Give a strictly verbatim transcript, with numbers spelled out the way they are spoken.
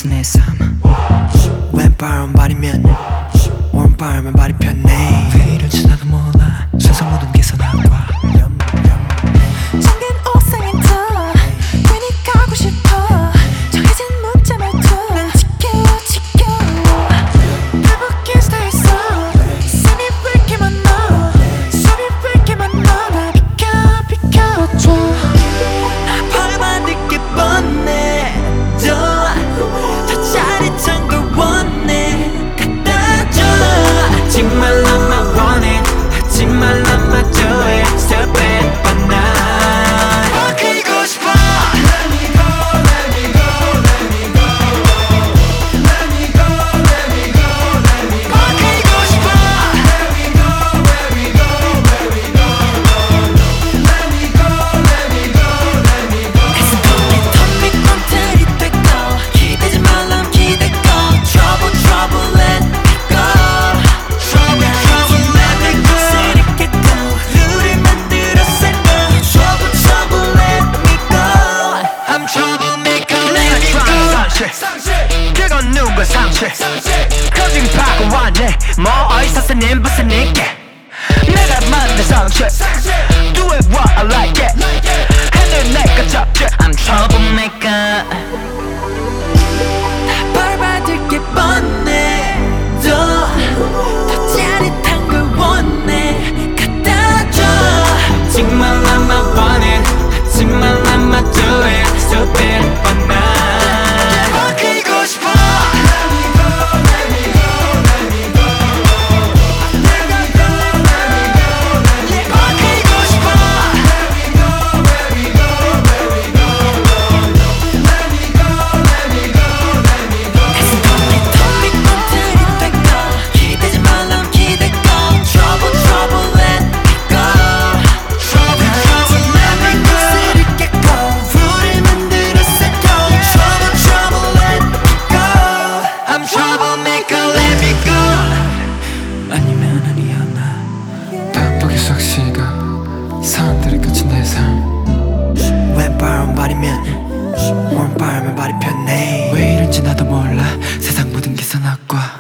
끝이 내 삶. 왼바람 발이면 오른바람에 발이 편해. 왜 이런지 나도 몰라. 세상 모든 게 선악과. 잠긴 옥상에서 괜히 가고 싶어. 정해진 문자 말투 난 지켜 지켜. 불붙긴 스타일서 쌤이 왜 이렇게 많아. 수업이 왜 이렇게 많아. 나 비켜 비켜줘. 벌받을 게 뻔해. 더 짜릿한 걸 원해. 갖다 줘. 하지 말라만 원해. 하지 말라만 좋아해. Stop it but not. 바뀌고 싶어. Let me go, let me go, let me go. Let me go, let me go, let me go. 바뀌고 싶어. Let me go, let me go, let me go. Let me go, let me go, let me go. 텅빈 맘들이 되고 기대지 말람 기대고 Trouble, trouble, let me go. Trouble, trouble, let me go. 새롭게 또 우릴 만들었을까. Trouble, trouble, let me go. I'm troublemaker, let me go. 그건 누구의 상실 커진 파고 왔네 뭐 어디서 쓰는 무슨 있게 내가 만든 상실 Do it what I like it 하늘 내가 접지 I'm troublemaker. 벌받을 게 뻔해. 더 짜릿한 걸 원해. 갖다 줘. 하지 말라만 원해. 하지 말라만 좋아해. Stupid but not. 바뀌고 싶어. Let me go, let me go, let me go. Let me go, let me go, let me go. 바뀌고 싶어. Let me go, let me go, let me go. Let me go, let me go, let me go. 텅빈 맘들이 되고 기대지 말람 기대고 Trouble, trouble, let me go. Trouble, trouble, let me go. 새롭게 고 우릴 만들었을까. Trouble, trouble, let me go. I'm troublemaker, let me go. 아니면 아니었나. 반복의 삭시가 사람들이 끝인 내 삶. 왼바람 발이면 오른바람에 발이 편해. 왜 이런지 나도 몰라. 세상 모든 게 선악과.